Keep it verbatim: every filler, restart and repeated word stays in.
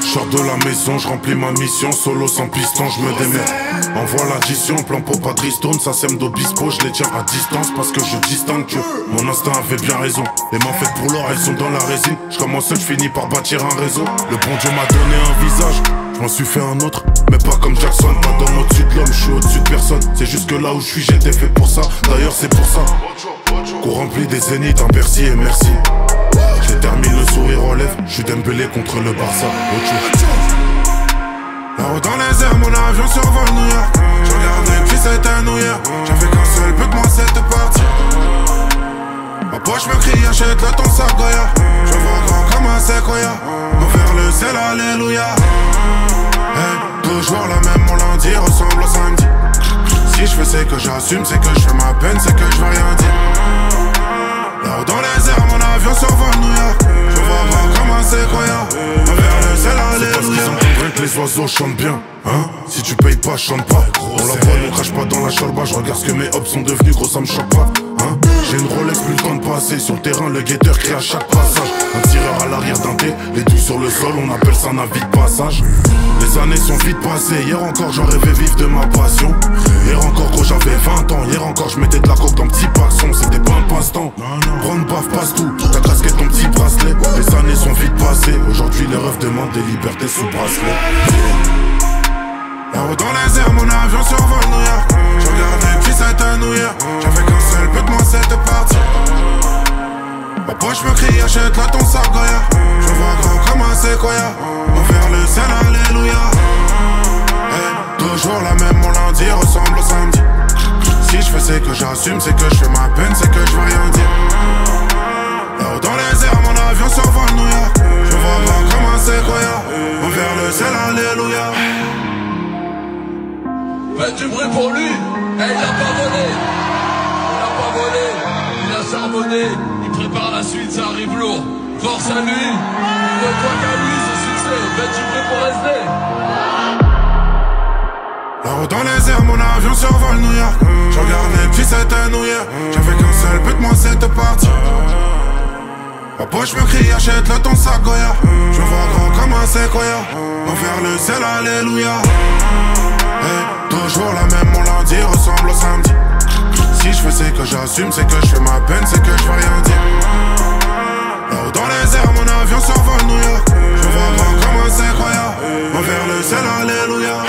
Je sors de la maison, je remplis ma mission. Solo sans piston, je me démerde. Envoie l'addition, plan pour pas tristourne. Ça sème d'obispo, je les tiens à distance. Parce que je distingue que mon instinct avait bien raison. Les mains faites pour l'or, elles sont dans la résine. Je commence seul, je finis par bâtir un réseau. Le bon Dieu m'a donné un visage, je m'en suis fait un autre. Mais pas comme Jackson, pas dans au-dessus de l'homme. Je suis au-dessus de personne, c'est juste que là où je suis j'étais fait pour ça. D'ailleurs c'est pour ça qu'on remplit des zéniths, un Bercy et merci. Je termine le sourire aux lèvres, je suis Dembélé contre le Barça. Là-haut dans les airs, mon avion survole New York. Je regardais puis c'était New York. J'avais qu'un seul but de moi cette partie. Ma poche me crie achète-le ton sac Goya. Je vois grand comme un séquoia. Envers le ciel, alléluia. Hey, toujours la même, mon lundi ressemble au samedi. Si je fais c'est que j'assume, c'est que je fais ma peine, c'est que je veux rien dire. Là-haut dans les airs, mon avion survole New York. Je vois grand comme un séquoia. Envers le ciel, alléluia. C'est parce qu'ils entendraient que les oiseaux chantent bien, hein. Si tu payes pas, chante pas. On la voit, on crache pas dans la chalba. Je regarde ce que mes hops sont devenus, gros ça me choque pas, hein. J'ai une Rolex, plus le temps de passer. Sur le terrain, le guetteur crie à chaque passage. Un tireur à l'arrière d'un dé, les douze sur le sol, on appelle ça navire de passage. Les années sont vite passées, hier encore j'en rêvais vivre de ma passion. Hier encore gros j'avais vingt ans, hier encore je mettais de la coke dans petit paxon. C'était pas un passe-temps, prendre baffe passe tout. Ta casquette, ton petit bracelet, les années sont vite passées. Aujourd'hui les refs demandent des libertés sous bracelet. Là-haut dans les airs, mon avion survole New York. Je regardais puis c'était New York. J'avais qu'un seul but de moi cette partie. Ma poche me crie achète-le ton sac Goya. Je vois grand comme un séquoia. Envers le ciel, alléluia. Hey, toujours la même, mon lundi ressemble au samedi. Si je fais c'est que j'assume, c'est que je fais ma peine, c'est que je veux rien dire. Là-haut dans les airs, mon avion survole New York. Je vois grand comme un séquoia. Envers le ciel, alléluia. Faites du bruit pour lui. Eh, il a pas volé. Il a pas volé. Il a charbonné. Il prépare la suite, ça arrive lourd. Force à lui. Il ne croit qu'à lui, ce succès. Faites du bruit pour S D. Là-haut dans les airs, mon avion survole New York. Je regardais puis c'était New York. J'avais qu'un seul but de moi cette partie. Ma poche me crie achète-le ton sac Goya. Je vois grand comme un séquoia. Envers le ciel, alléluia. Hey, toujours la même, mon lundi ressemble au samedi. Si je fais c'est que j'assume, c'est que je fais ma peine, c'est que je veux rien dire. Là-haut dans les airs, mon avion survole New York. Je vois grand comme un séquoia. Envers le ciel, alléluia.